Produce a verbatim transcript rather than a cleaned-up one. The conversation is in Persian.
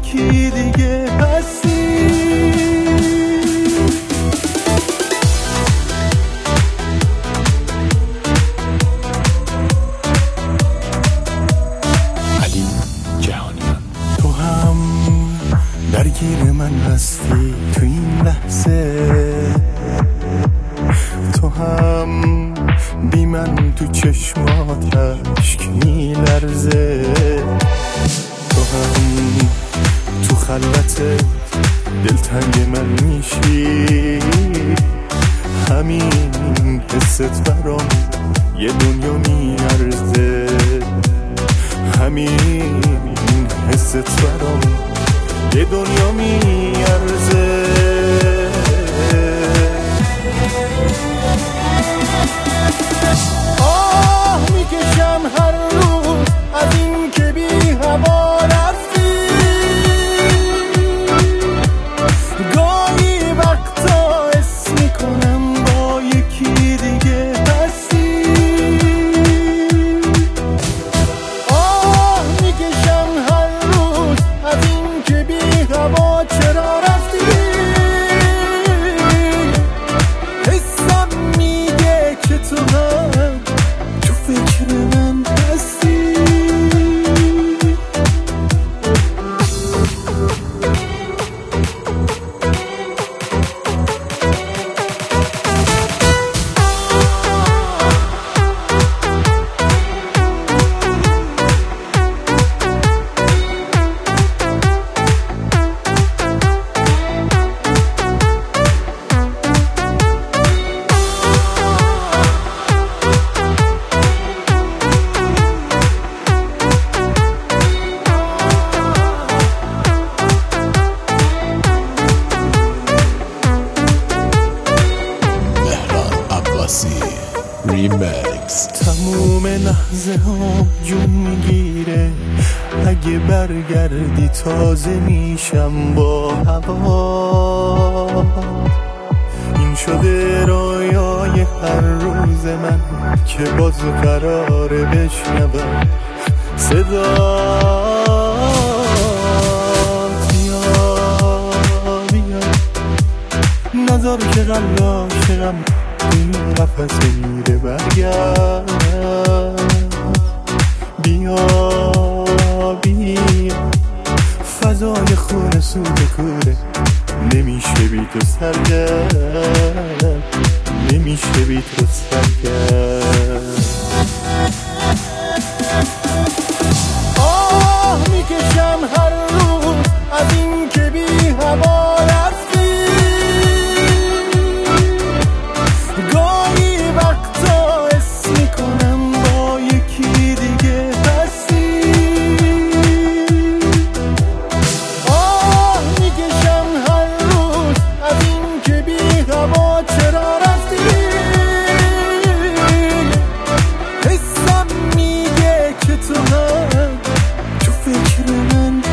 یکی دیگه هستی. علی جهانیان، تو هم درگیر من هستی تو این لحظه، تو هم بی من تو چشمات اشک میلرزه، تو هم تو خلوت دلتنگ من میشی، همین حست برام یه دنیا میارزه، همین حست برام یه دنیا میارزه. آه میکشم هر روز از این که بی هوا رفتی، گاهی وقتا حس میکنم با یکی دیگه هستی. آه میکشم هر روز از این که بی هوا چرا رفتی، حسم میگه که تو هم تو فکر من هستی. ریمکس. تموم لحظه ها جون میگیره، اگه برگردی تازه میشم با هوا. این شده رویای هر روز من که باز قراره بشنوم صدا. بیا بیا نظر که قلب عاشقم این قفص میره برگرد. بیا بیا فضای خونه سود کوره، نمیشه بی تو سرگرد، نمیشه بی تو سرگرد. آه میکشم هر روز از این که بی هوا رفتی، گاهی وقتا حس میکنم با یکی دیگه هستی. آه میکشم هر روز از این که بی هوا چرا رفتی، حسم میگه که تو هم تو فکر من